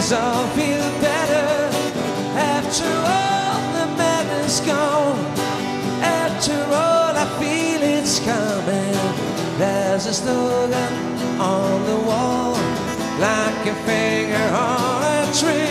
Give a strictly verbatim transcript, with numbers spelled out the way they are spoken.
things all feel better. After all the madness gone, after all I feel it's coming. There's a slogan on the wall, like a finger on a tree.